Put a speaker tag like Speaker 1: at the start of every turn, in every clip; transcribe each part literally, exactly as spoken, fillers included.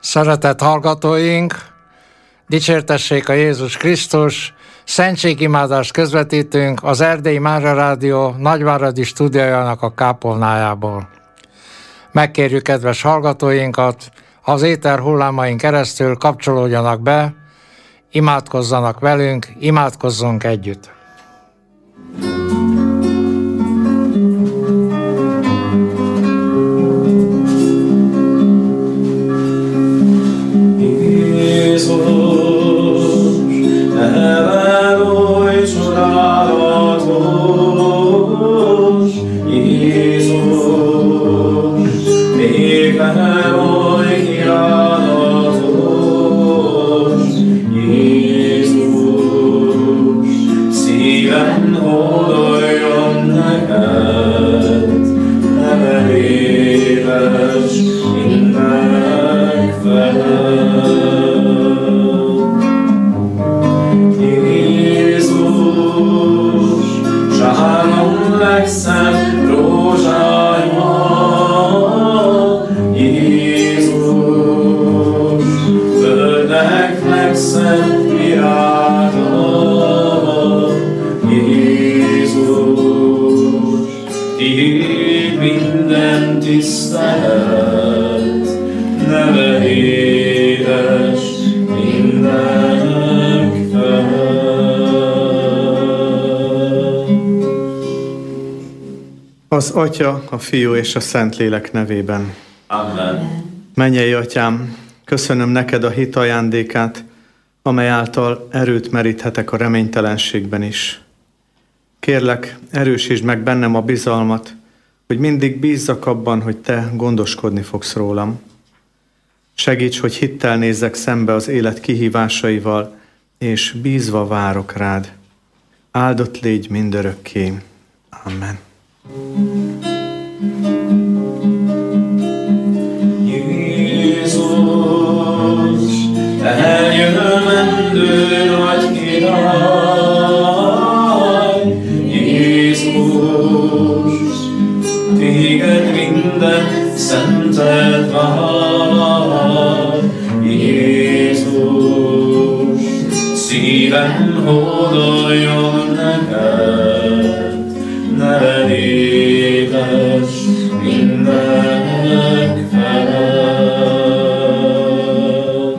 Speaker 1: Szeretett hallgatóink, dicsértessék a Jézus Krisztus, szentségimádást közvetítünk az Erdélyi Mária Rádió Nagyváradi stúdiójának a kápolnájából. Megkérjük kedves hallgatóinkat, az éter hullámain keresztül kapcsolódjanak be, imádkozzanak velünk, imádkozzunk együtt.
Speaker 2: Az Atya, a Fiú és a Szentlélek nevében.
Speaker 3: Amen.
Speaker 2: Mennyei Atyám, köszönöm neked a hit ajándékát, amely által erőt meríthetek a reménytelenségben is. Kérlek, erősítsd meg bennem a bizalmat, hogy mindig bízzak abban, hogy te gondoskodni fogsz rólam. Segíts, hogy hittel nézzek szembe az élet kihívásaival, és bízva várok rád. Áldott légy mindörökké. Amen.
Speaker 3: Jézus, eljövendő nagy király, Jézus, téged minden szentet vár, Jézus, szívem hódoljon neked, neved édes mindenek felett.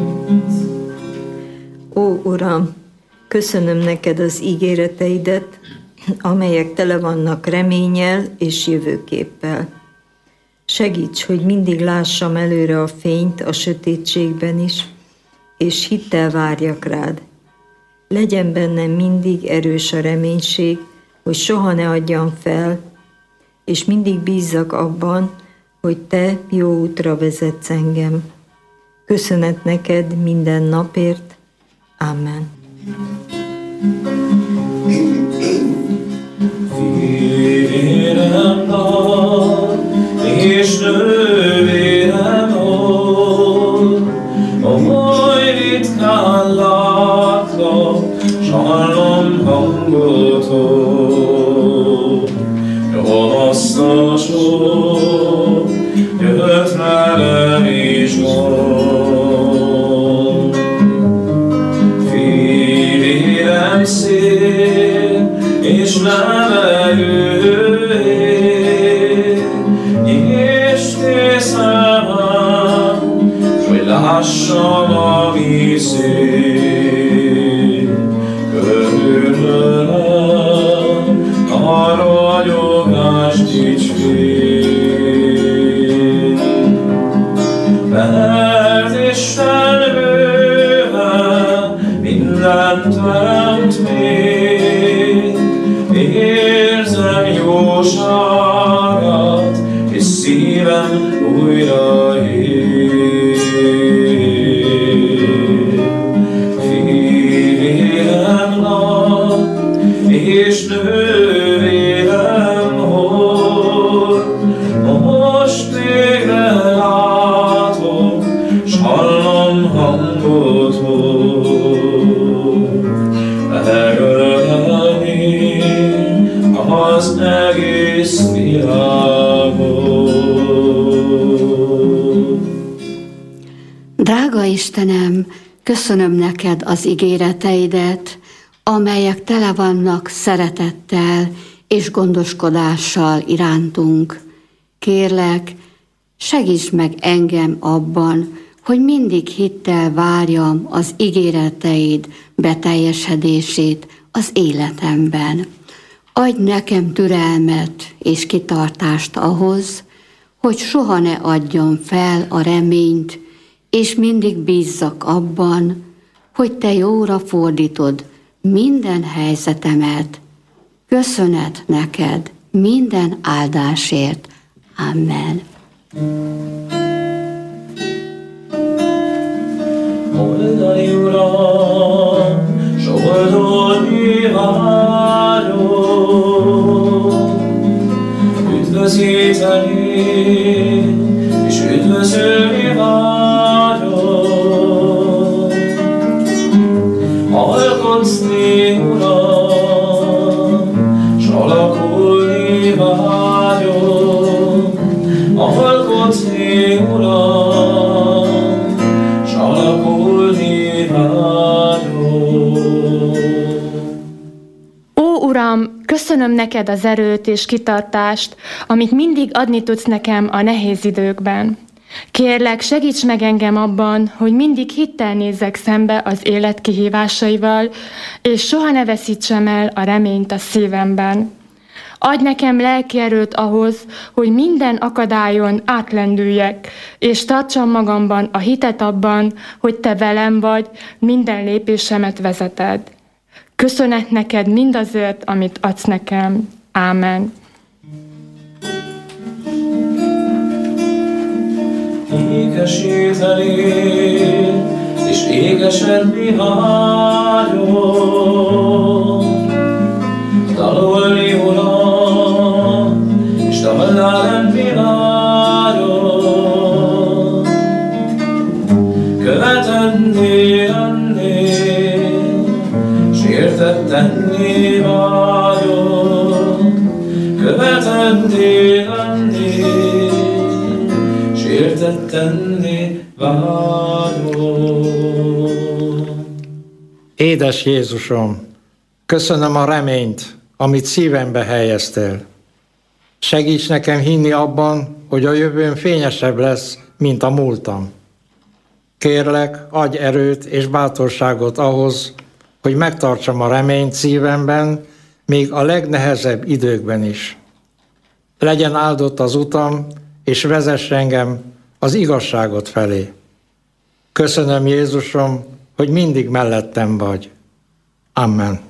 Speaker 4: Ó, Uram, köszönöm neked az ígéreteidet, amelyek tele vannak reménnyel és jövőképpel. Segíts, hogy mindig lássam előre a fényt a sötétségben is, és hittel várjak rád. Legyen bennem mindig erős a reménység, hogy soha ne adjam fel, és mindig bízzak abban, hogy te jó útra vezetsz engem. Köszönet neked minden napért. Amen.
Speaker 3: Fivérem nagy, és nővérem oly, oly ritkán látlak, s hallom hangotok. Azt a sor jött velem is mond. Fivérem szél és levegő, és készem, hogy lássam a vízét. Körülölem a ragyogást dicsérj. Mert Isten bőven mindent teremt még, érzem jóságát, és szívem újra él. Fivérem nagy, és nővérem hogy, most végre látom, s hallom hangotot. Megölelni az egész világot.
Speaker 5: Istenem, köszönöm neked az ígéreteidet, amelyek tele vannak szeretettel és gondoskodással irántunk. Kérlek, segíts meg engem abban, hogy mindig hittel várjam az ígéreteid beteljesedését az életemben. Adj nekem türelmet és kitartást ahhoz, hogy soha ne adjam fel a reményt, és mindig bízzak abban, hogy te jóra fordítod minden helyzetemet. Köszönet neked minden áldásért. Amen.
Speaker 3: Oldani Uram, s oldani vágyom, üdvözíteni és üdvözölni vágyom. Alkotni Uram, s alakulni vágyom. Alkotni Uram, s alakulni vágyom.
Speaker 6: Ó, Uram, köszönöm neked az erőt és kitartást, amit mindig adni tudsz nekem a nehéz időkben. Kérlek, segíts meg engem abban, hogy mindig hittel nézzek szembe az élet kihívásaival, és soha ne veszítsem el a reményt a szívemben. Adj nekem lelki erőt ahhoz, hogy minden akadályon átlendüljek, és tartsam magamban a hitet abban, hogy te velem vagy, minden lépésemet vezeted. Köszönet neked mindazért, amit adsz nekem. Ámen.
Speaker 3: Ékesíteni és ékesedni vágyom. Dalolni Uram, és dallá lenni vágyom. Követenni lenni, s értettenni vágyom. Követenni lenni, s értettenni vágyom.
Speaker 1: Édes Jézusom, köszönöm a reményt, amit szívembe helyeztél. Segíts nekem hinni abban, hogy a jövőm fényesebb lesz, mint a múltam. Kérlek, adj erőt és bátorságot ahhoz, hogy megtartsam a reményt szívemben, még a legnehezebb időkben is. Legyen áldott az utam, és vezess engem az igazságot felé. Köszönöm, Jézusom, hogy mindig mellettem vagy. Amen.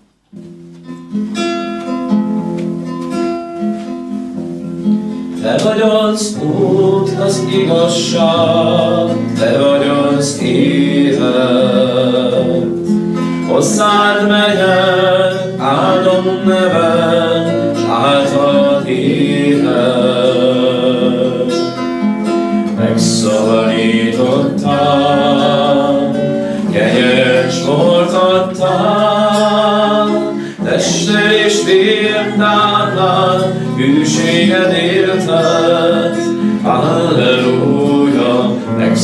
Speaker 3: Te vagy az út, az igazság, te vagy az élet. Hozzád megyek, áldom neved, s általad élek. Megszabadítottál, kenyeret s bort adtál, tested és vért álltál, hűséged éltet. Halleluja,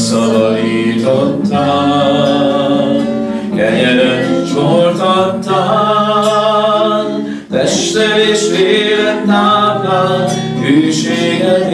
Speaker 3: megszabadítottál, kenyeret s bort adtál, tested és vért álltál, hűséged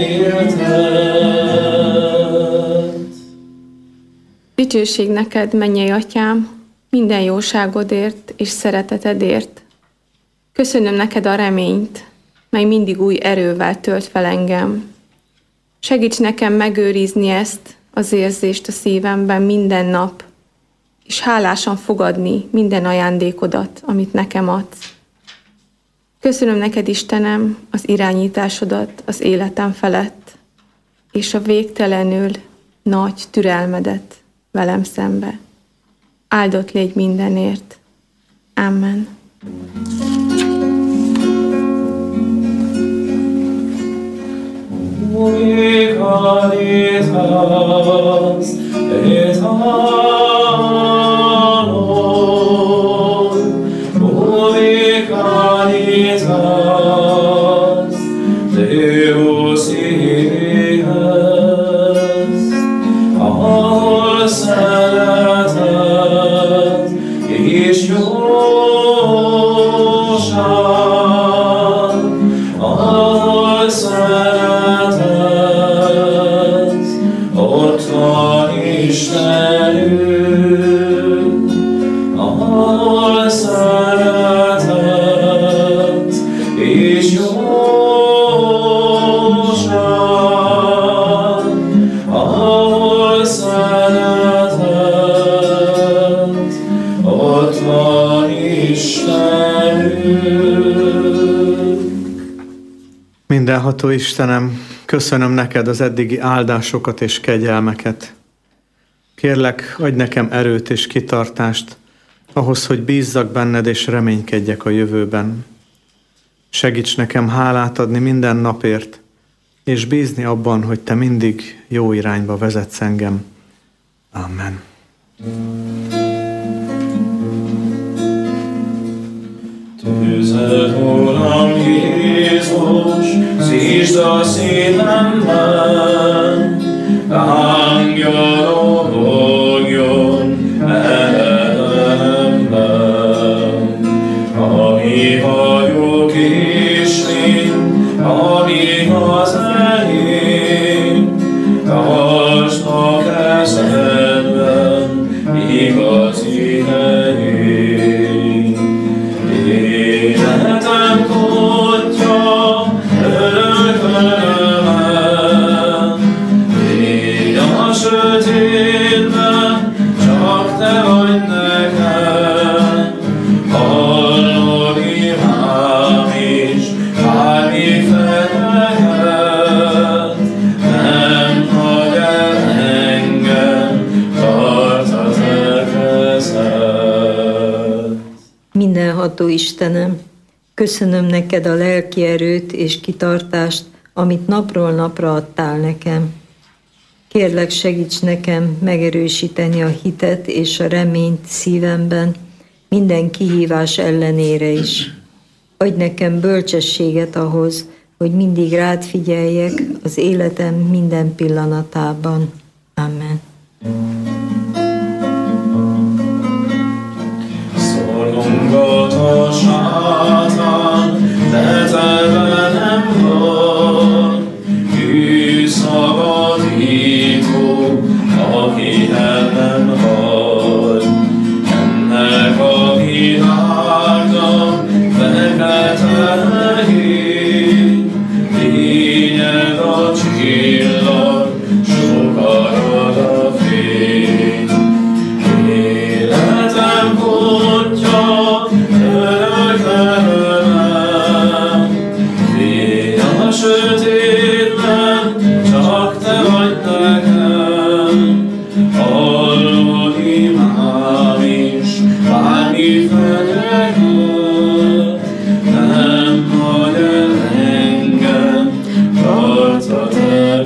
Speaker 3: éltet.
Speaker 7: Dicsőség neked, mennyei atyám, minden jóságodért és szeretetedért. Köszönöm neked a reményt, mely mindig új erővel tölt fel engem. Segíts nekem megőrizni ezt az érzést a szívemben minden nap, és hálásan fogadni minden ajándékodat, amit nekem adsz. Köszönöm neked, Istenem, az irányításodat az életem felett, és a végtelenül nagy türelmedet velem szembe. Áldott légy mindenért. Amen.
Speaker 3: Deus, ahol Istenünk, ahol szeretet és jóság, ahol szeretet, ott van Istenünk.
Speaker 2: Mindenható Istenem, köszönöm neked az eddigi áldásokat és kegyelmeket. Kérlek, adj nekem erőt és kitartást ahhoz, hogy bízzak benned és reménykedjek a jövőben. Segíts nekem hálát adni minden napért, és bízni abban, hogy te mindig jó irányba vezetsz engem. Amen.
Speaker 3: Tüzet, Uram Jézus, szítsd a szívemben, lángja robogjon elelemben. Ami vagyok és én, ami az enyém, tartsd a kezedben igazi helyén. Életem kódja örök örömmel, légy a sötétben, csak te vagy nekem. Hallod imám is, bármi fenyeget, nem hagy el engem, tart a te kezed.
Speaker 4: Mindenható Istenem, köszönöm neked a lelki erőt és kitartást, amit napról napra adtál nekem. Kérlek, segíts nekem megerősíteni a hitet és a reményt szívemben, minden kihívás ellenére is. Adj nekem bölcsességet ahhoz, hogy mindig rád figyeljek az életem minden pillanatában. Amen.
Speaker 3: Szorongat a sátán, de te velem vagy, tűzszabadító, aki el nem hagy. Ennek a világnak fekete híd, lényeg a csillag, sokarad a fény. Életem kódja örök örömmel, fény a sötétben, csak te vagy nekem. Hallod imám is, bármi fenyeget, nem hagy el engem, tart a te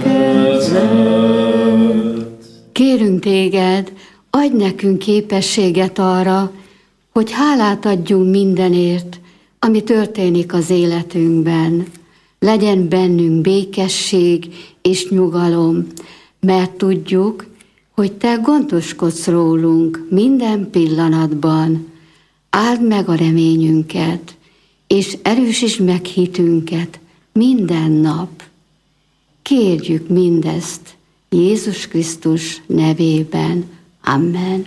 Speaker 3: kezed.
Speaker 5: Kérünk téged, adj nekünk képességet arra, hogy hálát adjunk mindenért, ami történik az életünkben. Legyen bennünk békesség és nyugalom, mert tudjuk, hogy te gondoskodsz rólunk minden pillanatban. Áld meg a reményünket, és erősítsd meg hitünket minden nap. Kérjük mindezt Jézus Krisztus nevében. Amen.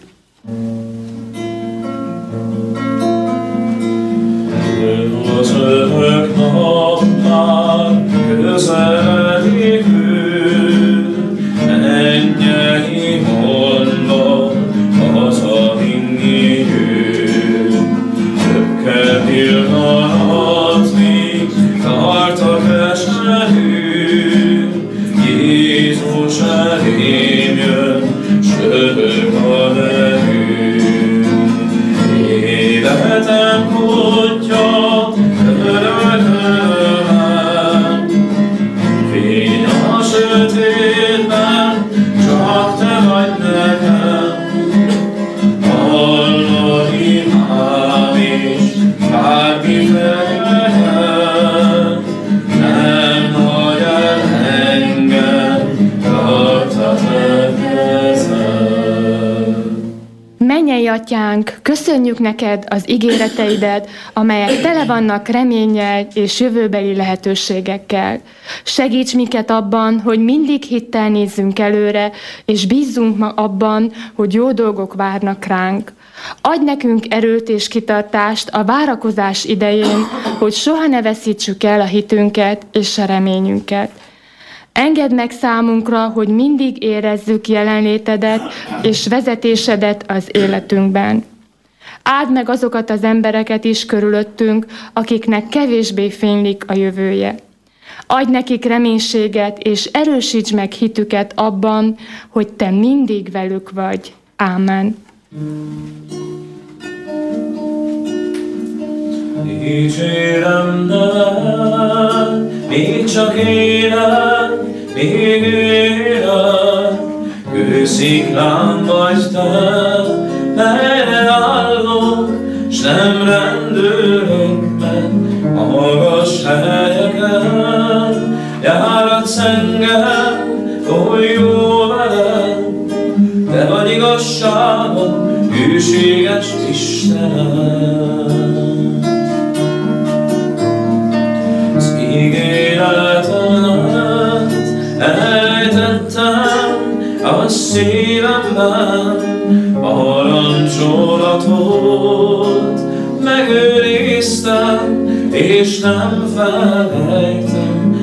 Speaker 3: Az örök nap már közeledik ő, ennyei mondva hazavinni ő. Több pillanat még tart a keserű, Jézus elém jön, söhög a levű. Életem kódja örök örömmel, fény a sötétben, csak te vagy nekem. Hallod imám is, bármi fenyeget, nem hagy el engem, tart a te kezed.
Speaker 6: Atyánk, köszönjük neked az ígéreteidet, amelyek tele vannak reménnyel és jövőbeli lehetőségekkel. Segíts minket abban, hogy mindig hittel nézzünk előre, és bízzunk ma abban, hogy jó dolgok várnak ránk. Adj nekünk erőt és kitartást a várakozás idején, hogy soha ne veszítsük el a hitünket és a reményünket. Engedd meg számunkra, hogy mindig érezzük jelenlétedet és vezetésedet az életünkben. Áld meg azokat az embereket is körülöttünk, akiknek kevésbé fénylik a jövője. Adj nekik reménységet, és erősíts meg hitüket abban, hogy te mindig velük vagy. Ámen.
Speaker 3: Dicsérem neved, még csak élek, még élek, kősziklám vagy te, melyre állok, s nem rendülök meg a magas helyeken. Járatsz engem, oly jó veled, te vagy igazságom, hűséges Istenem. Az ígéretemet elejtettem a szívemben, a parancsolatot megőriztem, és nem felejtem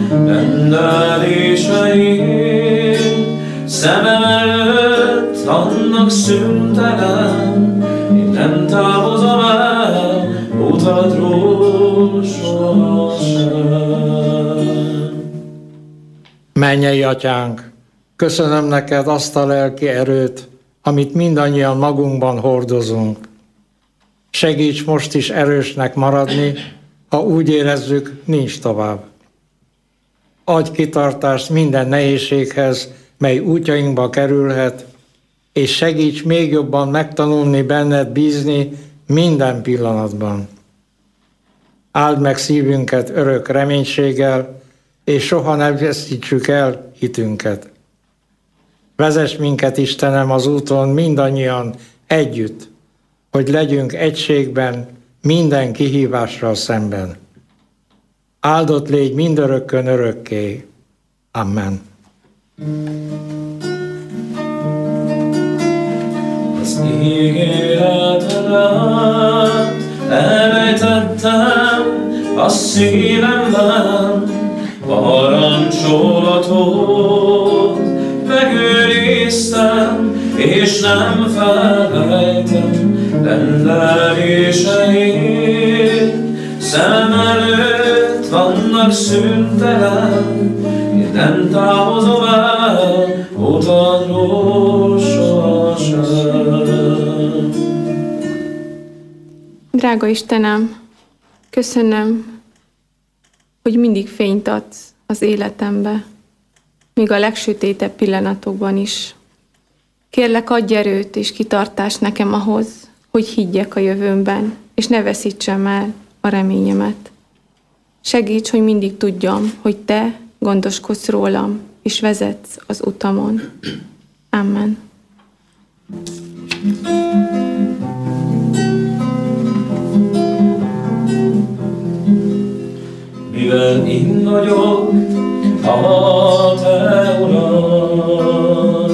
Speaker 3: rendeléseid. Szemem előtt annak szüntelen, én nem távozom el utadról sohasem.
Speaker 1: Mennyei Atyánk, köszönöm neked azt a lelki erőt, amit mindannyian magunkban hordozunk. Segíts most is erősnek maradni, ha úgy érezzük, nincs tovább. Adj kitartást minden nehézséghez, mely útjainkba kerülhet, és segíts még jobban megtanulni benned bízni minden pillanatban. Áld meg szívünket örök reménységgel, és soha ne veszítsük el hitünket. Vezess minket, Istenem, az úton mindannyian együtt, hogy legyünk egységben minden kihívással szemben. Áldott légy mindörökkön örökké. Amen.
Speaker 3: Az ígéretedet elejtettem a szívemben, parancsolatot megőriztem, és nem felejtem rendeléseit. Szemem előtt vannak szüntelen, én nem távozom el utadról sohasem.
Speaker 7: Drága Istenem, köszönöm, hogy mindig fényt adsz az életembe, még a legsötétebb pillanatokban is. Kérlek, adj erőt és kitartást nekem ahhoz, hogy higgyek a jövőmben, és ne veszítsem el a reményemet. Segíts, hogy mindig tudjam, hogy Te gondoskodsz rólam, és vezetsz az utamon. Amen.
Speaker 3: Mivel én vagyok a Te Urad,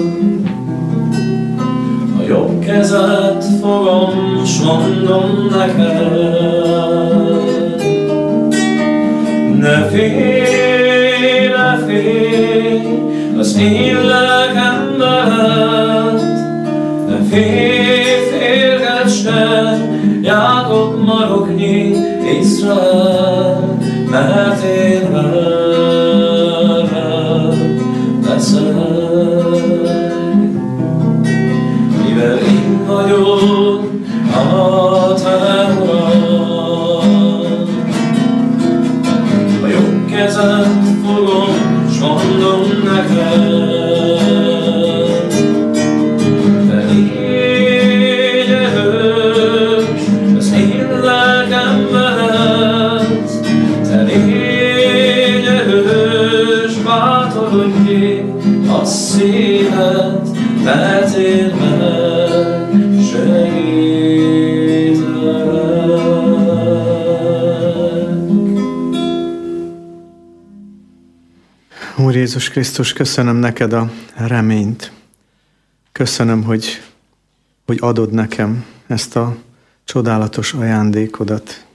Speaker 3: a jobb kezed fogom, s mondom neked. Ne félj, ne félj, az én lelkem veled, ne félj, félkedj se, Jákob maroknyi Izrael, mert én veled leszek. Mivel én vagyok a Te Urad, a jobb kezed fogom, s mondom neked. Te légy erős, az én lelkem veled, te légy erős, bátorodj ki a szíved, mert én meg segíts.
Speaker 2: Jézus Krisztus, köszönöm neked a reményt. Köszönöm, hogy, hogy adod nekem ezt a csodálatos ajándékodat.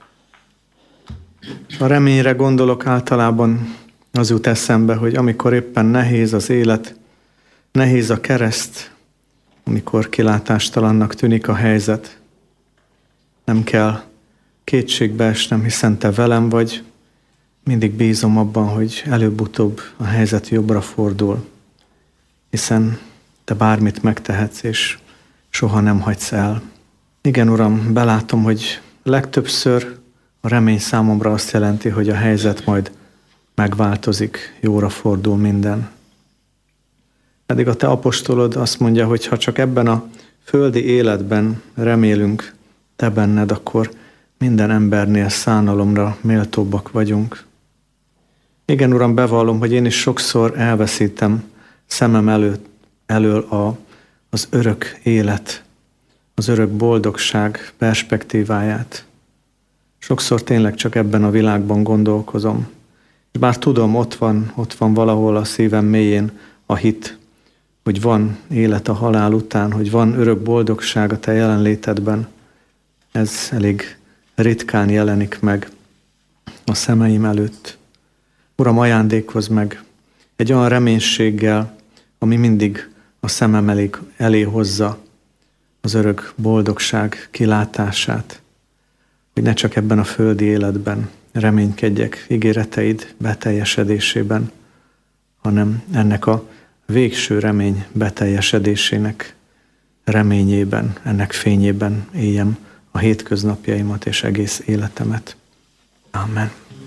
Speaker 2: A reményre gondolok általában, az jut eszembe, hogy amikor éppen nehéz az élet, nehéz a kereszt, amikor kilátástalannak tűnik a helyzet, nem kell kétségbe esnem, hiszen te velem vagy, mindig bízom abban, hogy előbb-utóbb a helyzet jobbra fordul, hiszen te bármit megtehetsz, és soha nem hagysz el. Igen, Uram, belátom, hogy legtöbbször a remény számomra azt jelenti, hogy a helyzet majd megváltozik, jóra fordul minden. Pedig a te apostolod azt mondja, hogy ha csak ebben a földi életben remélünk te benned, akkor minden embernél szánalomra méltóbbak vagyunk. Igen, Uram, bevallom, hogy én is sokszor elveszítem szemem előtt, elől a, az örök élet, az örök boldogság perspektíváját. Sokszor tényleg csak ebben a világban gondolkozom. És bár tudom, ott van, ott van valahol a szívem mélyén a hit, hogy van élet a halál után, hogy van örök boldogság a te jelenlétedben. Ez elég ritkán jelenik meg a szemeim előtt. Uram, ajándékozz meg egy olyan reménységgel, ami mindig a szemem elé, elé hozza az örök boldogság kilátását, hogy ne csak ebben a földi életben reménykedjek ígéreteid beteljesedésében, hanem ennek a végső remény beteljesedésének reményében, ennek fényében éljem a hétköznapjaimat és egész életemet. Amen.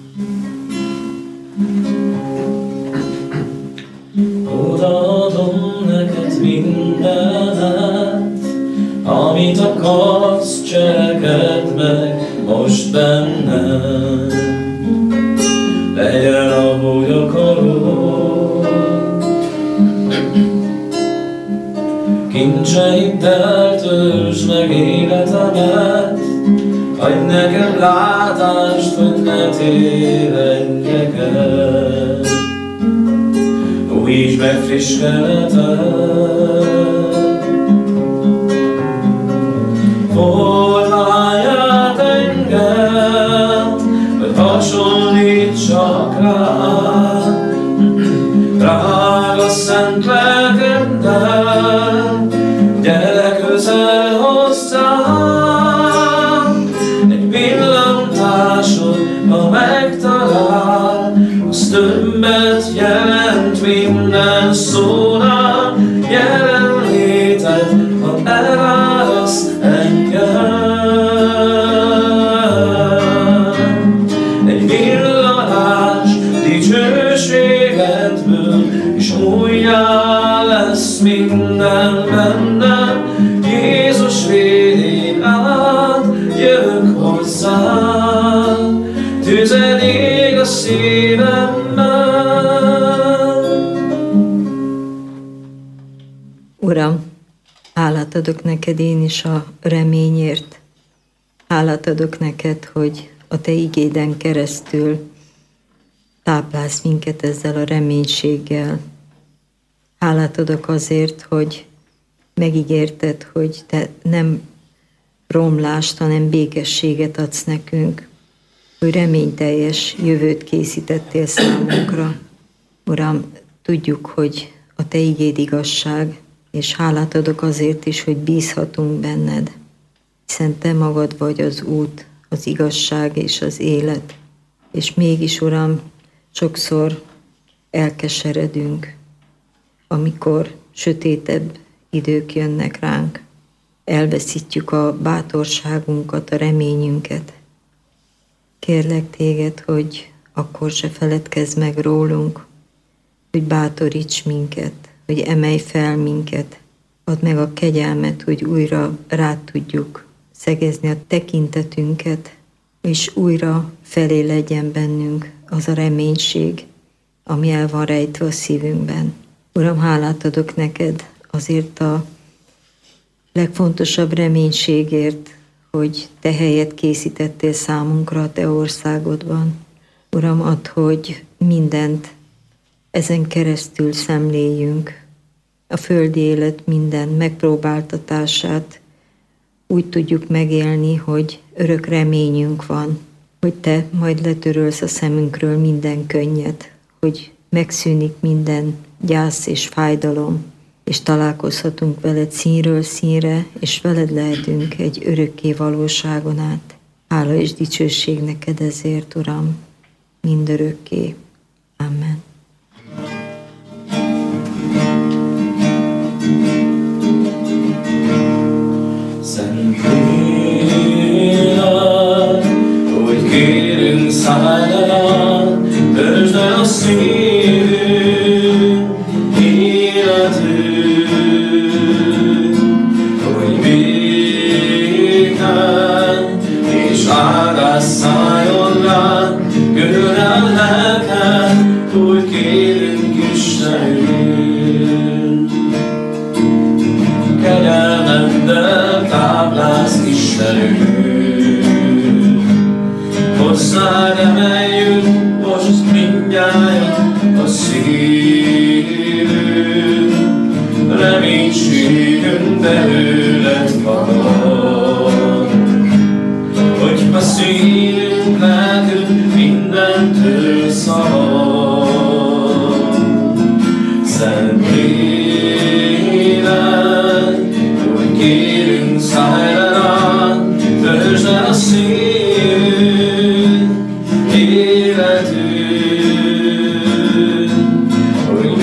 Speaker 3: Odaadom neked mindenet, amit akarsz, cselekedj meg most bennem. Legyen, ahogy akarod. Kincseiddel töltsd meg életemet, adj nekem látást, hogy ne tévedjek el. Újítsd meg friss kenetet, formáld át engem, hogy hasonlítsak rád. Drága szent lelkeddel, gyere közel hozzám. Egy pillantásod, ha megtalál, az többet jelent minden szónál. Jelenléted, ha elválaszt engem. Egy villanás dicsőségedből, és újjá lesz minden bennem. Jézus vérén át jövök hozzád, tüzed ég a szívemben.
Speaker 4: Uram, hálát adok neked én is a reményért. Hálát adok neked, hogy a te igéden keresztül táplálsz minket ezzel a reménységgel. Hálát adok azért, hogy megígérted, hogy te nem romlást, hanem békességet adsz nekünk, hogy reményteljes jövőt készítettél számunkra. Uram, tudjuk, hogy a te igéd igazság, és hálát adok azért is, hogy bízhatunk benned, hiszen te magad vagy az út, az igazság és az élet. És mégis, Uram, sokszor elkeseredünk, amikor sötétebb idők jönnek ránk. Elveszítjük a bátorságunkat, a reményünket. Kérlek téged, hogy akkor se feledkezz meg rólunk, hogy bátoríts minket, hogy emelj fel minket. Add meg a kegyelmet, hogy újra rá tudjuk szegezni a tekintetünket, és újra felé legyen bennünk az a reménység, ami el van rejtve a szívünkben. Uram, hálát adok neked azért a legfontosabb reménységért, hogy te helyet készítettél számunkra a te országodban. Uram, add, hogy mindent ezen keresztül szemléljünk a földi élet minden megpróbáltatását, úgy tudjuk megélni, hogy örök reményünk van, hogy Te majd letörölsz a szemünkről minden könnyet, hogy megszűnik minden gyász és fájdalom, és találkozhatunk veled színről színre, és veled lehetünk egy örökké valóságon át. Hála és dicsőség neked ezért, Uram, mindörökké. Amen.
Speaker 3: Szent Lélek, hogy kérünk, szállj el, töltsd el a szívünk, életünk, hogy békán és áldás szálljon rád, gördj el lelked, hogy kérünk, Istenünk. Kegyelmeddel táplálsz, Istenünk, hozzád emeljük most mindnyájan a szívünk, reménységünk belőled fakad, hogy a szívünk, lelkünk mindentől szabad. Szent Lélek, hogy kérünk, szállj le rád, töltsd el a szívünk, életünk, hogy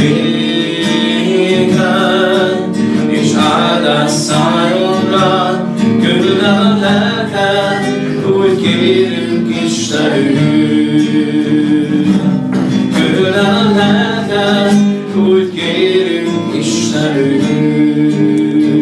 Speaker 3: békán és áldás szálljon rád, küldd el a lelked, hogy kérünk, Istenünk. Küldd el a lelked, hogy kérünk, Istenünk.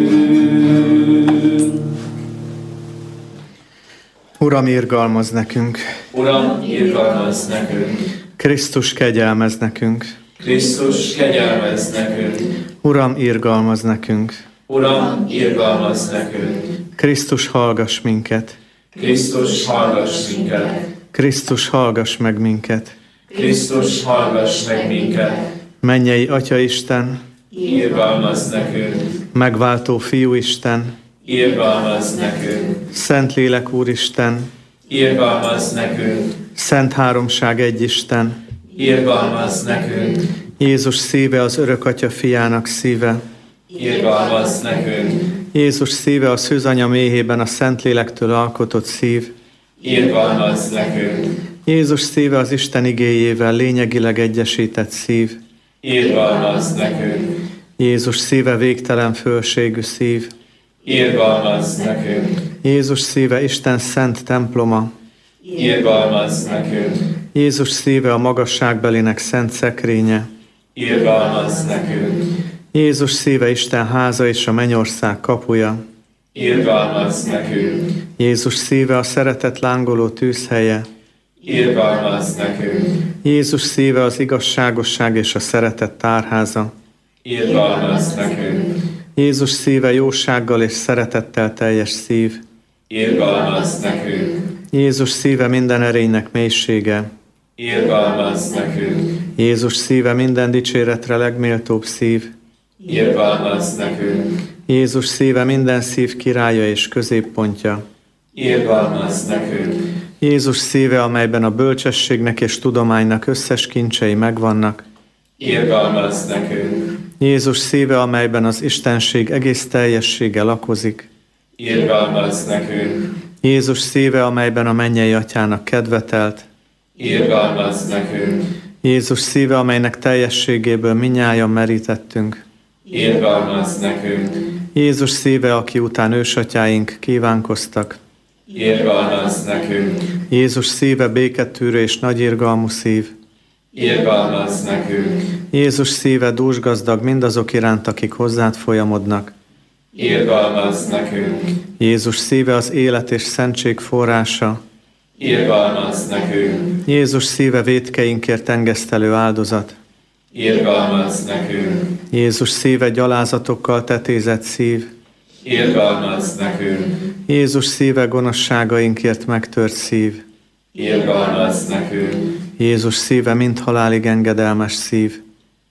Speaker 2: Uram, irgalmazz nekünk!
Speaker 3: Uram, irgalmazz nekünk!
Speaker 2: Krisztus, kegyelmezz nekünk!
Speaker 3: Krisztus, kegyelmezz nekünk!
Speaker 2: Uram, irgalmazz nekünk!
Speaker 3: Uram, irgalmazz nekünk!
Speaker 2: Krisztus, hallgass minket!
Speaker 3: Krisztus, hallgass minket!
Speaker 2: Krisztus, hallgass meg minket!
Speaker 3: Krisztus, hallgass meg minket!
Speaker 2: Mennyei Atya Isten,
Speaker 3: Irgalmazz nekünk!
Speaker 2: megváltó Fiú Isten,
Speaker 3: Irgalmazz nekünk!
Speaker 2: Szentlélek Úristen,
Speaker 3: Irgalmazz nekünk!
Speaker 2: Szent Háromság egy Isten,
Speaker 3: Irgalmazz nekünk!
Speaker 2: Jézus szíve az örök Atya fiának szíve,
Speaker 3: Irgalmazz nekünk!
Speaker 2: Jézus szíve a szűzanya méhében a Szentlélektől alkotott szív,
Speaker 3: Irgalmazz nekünk!
Speaker 2: Jézus szíve az Isten igéjével lényegileg egyesített szív,
Speaker 3: Irgalmazz nekünk!
Speaker 2: Jézus szíve végtelen fölségű szív,
Speaker 3: Irgalmazz nekünk!
Speaker 2: Jézus szíve Isten szent temploma,
Speaker 3: Irgalmazz nekünk!
Speaker 2: Jézus szíve a magasságbelinek szent szekrénye,
Speaker 3: Irgalmazz nekünk!
Speaker 2: Jézus szíve Isten háza és a mennyország kapuja,
Speaker 3: Irgalmazz nekünk!
Speaker 2: Jézus szíve a szeretet lángoló tűzhelye,
Speaker 3: Irgalmazz nekünk!
Speaker 2: Jézus szíve az igazságosság és a szeretet tárháza,
Speaker 3: Irgalmazz nekünk!
Speaker 2: Jézus szíve jósággal és szeretettel teljes szív,
Speaker 3: Irgalmazz nekünk!
Speaker 2: Jézus szíve minden erénynek mélysége,
Speaker 3: Irgalmazz nekünk!
Speaker 2: Jézus szíve minden dicséretre legméltóbb szív,
Speaker 3: Irgalmazz nekünk!
Speaker 2: Jézus szíve minden szív királya és középpontja,
Speaker 3: Irgalmazz nekünk!
Speaker 2: Jézus szíve, amelyben a bölcsességnek és tudománynak összes kincsei megvannak,
Speaker 3: Irgalmazz nekünk!
Speaker 2: Jézus szíve, amelyben az Istenség egész teljessége lakozik,
Speaker 3: Irgalmazz nekünk!
Speaker 2: Jézus szíve, amelyben a mennyei Atyának kedvetelt,
Speaker 3: Irgalmazz nekünk!
Speaker 2: Jézus szíve, amelynek teljességéből minnyájan merítettünk,
Speaker 3: Irgalmazz nekünk!
Speaker 2: Jézus szíve, aki után ősatyáink kívánkoztak,
Speaker 3: Irgalmazz nekünk!
Speaker 2: Jézus szíve béketűrő és nagyirgalmú szív,
Speaker 3: Irgalmazz nekünk!
Speaker 2: Jézus szíve dúsgazdag mindazok iránt, akik hozzád folyamodnak,
Speaker 3: Irgalmazz nekünk!
Speaker 2: Jézus szíve az élet és szentség forrása,
Speaker 3: Irgalmazz nekünk!
Speaker 2: Jézus szíve vétkeinkért engesztelő áldozat,
Speaker 3: Irgalmazz nekünk!
Speaker 2: Jézus szíve gyalázatokkal tetézett szív,
Speaker 3: Irgalmazz nekünk!
Speaker 2: Jézus szíve gonoszságainkért megtört szív,
Speaker 3: Irgalmazz nekünk!
Speaker 2: Jézus szíve mind halálig engedelmes szív,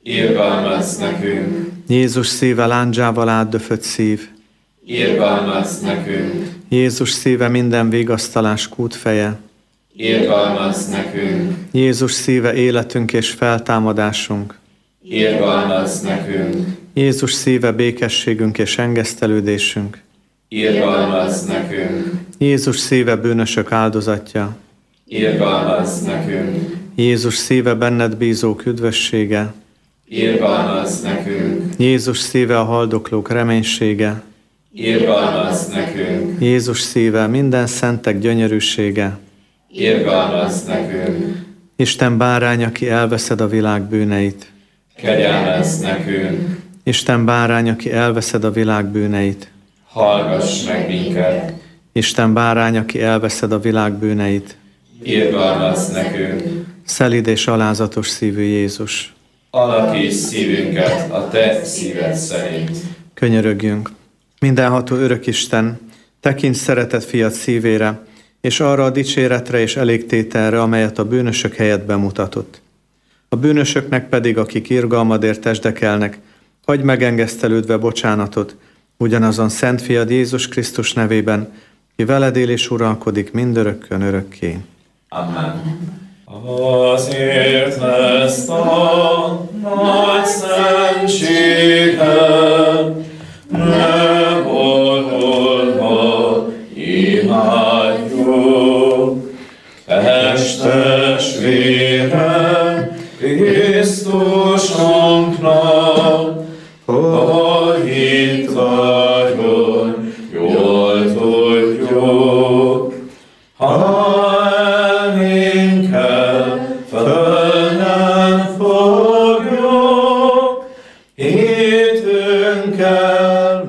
Speaker 3: irgalmaz nekünk.
Speaker 2: Jézus szíve lándzsával átdöfött szív,
Speaker 3: Irgalmaz nekünk.
Speaker 2: Jézus szíve minden vigasztalás kútfeje,
Speaker 3: Irgalmaz nekünk.
Speaker 2: Jézus szíve életünk és feltámadásunk,
Speaker 3: Irgalmaz nekünk.
Speaker 2: Jézus szíve békességünk és engesztelődésünk,
Speaker 3: Irgalmaz nekünk.
Speaker 2: Jézus szíve bűnösök áldozatja,
Speaker 3: Irgalmaz nekünk.
Speaker 2: Jézus szíve benned bízók üdvössége,
Speaker 3: Irgalmaz nekünk.
Speaker 2: Jézus szíve a haldoklók reménysége,
Speaker 3: Irgalmaz nekünk.
Speaker 2: Jézus szíve minden szentek gyönyörűsége,
Speaker 3: Irgalmaz nekünk.
Speaker 2: Isten bárány, aki elveszed a világ bűneit,
Speaker 3: Kegyelmez nekünk.
Speaker 2: Isten bárány, aki elveszed a világ bűneit,
Speaker 3: Hallgass meg minket.
Speaker 2: Isten bárány, aki elveszed a világ bűneit,
Speaker 3: Irgalmaz nekünk.
Speaker 2: szelíd és alázatos szívű Jézus,
Speaker 3: Alakíts szívünket a te szíved szerint.
Speaker 2: könyörögjünk. Mindenható Örökisten, tekints szeretett fiad szívére, és arra a dicséretre és elégtételre, amelyet a bűnösök helyett bemutatott. A bűnösöknek pedig, akik irgalmadért testdekelnek, hagyj megengesztelődve bocsánatot, ugyanazon szent fiad Jézus Krisztus nevében, ki veled él és uralkodik mindörökkön örökké.
Speaker 3: Amen. Azért lesz a nagy szentséged, ne boldogva imádjuk. Testvére Krisztusunknak, ha itt vagyunk, jól tudjuk. Ha elménket föl nem fogjuk, hitünkkel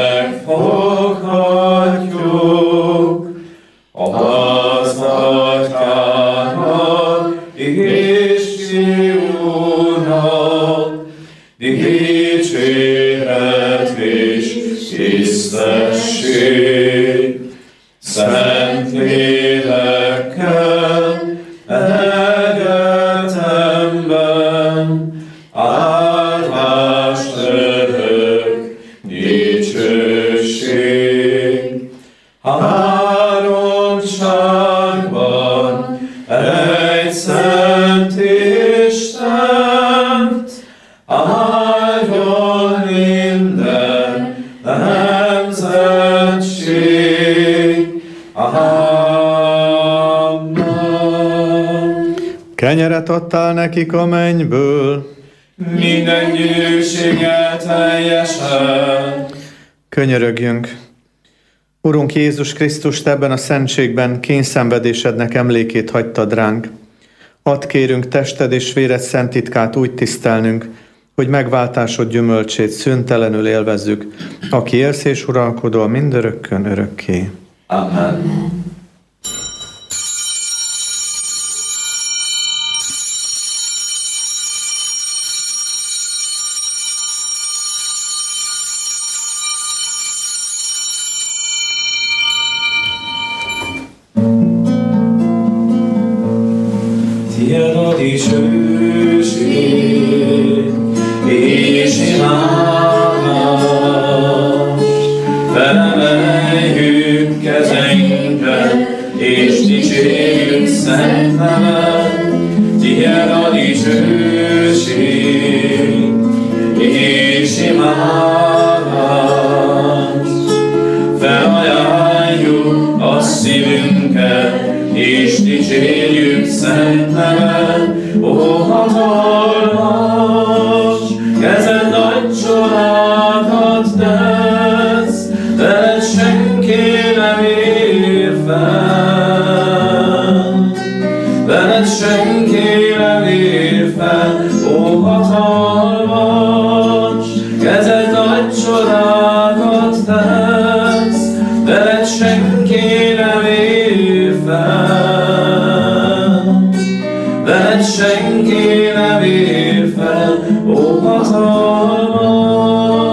Speaker 3: megfoghatjuk. Az Atyának és Fiúnak dicséret és tisztesség, Szent Lélekkel egyetemben, áldás örök dicsőség. Háromságban egy szent Istent, áldjon minden nemzetség. Amen.
Speaker 2: Kenyeret adtál nekik a mennyből,
Speaker 3: Minden gyűlséggel teljesen.
Speaker 2: könyörögjünk. Urunk Jézus Krisztust, ebben a szentségben kényszenvedésednek emlékét hagytad ránk. Add kérünk tested és véred szent titkát úgy tisztelnünk, hogy megváltásod gyümölcsét szüntelenül élvezzük, aki élsz és uralkodol mindörökkön örökké.
Speaker 3: Amen. Tiéd a dicsőség és imádás, felemeljük kezeinket, és dicsérjük szent neved. Tiéd a dicsőség és imádás, felajánljuk a szívünket, és dicsérjük szent neved. Ó, hatalmas, kezed nagy csodákat tesz, veled senki nem ér fel. Veled senki nem ér fel, ó, hatalmas, kezed nagy csodákat tesz, veled senki nem ér fel. Veled senki nem ér fel, ó, hatalmas.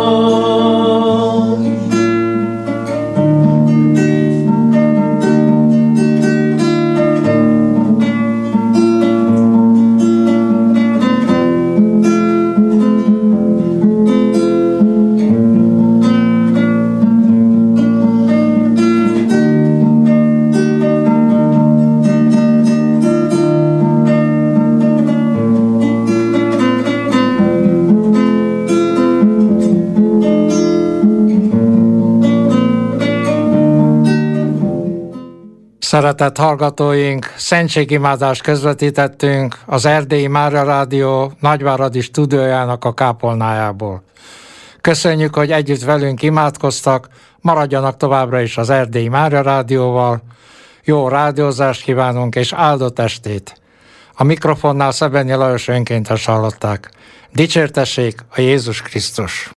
Speaker 1: Szeretett hallgatóink, szentségimádást közvetítettünk az Erdélyi Mária Rádió Nagyváradi stúdiójának a kápolnájából. Köszönjük, hogy együtt velünk imádkoztak, maradjanak továbbra is az Erdélyi Mária Rádióval. Jó rádiózást kívánunk és áldott estét! A mikrofonnál Szebenyi Lajos önkéntes hallották. Dicsértessék a Jézus Krisztus!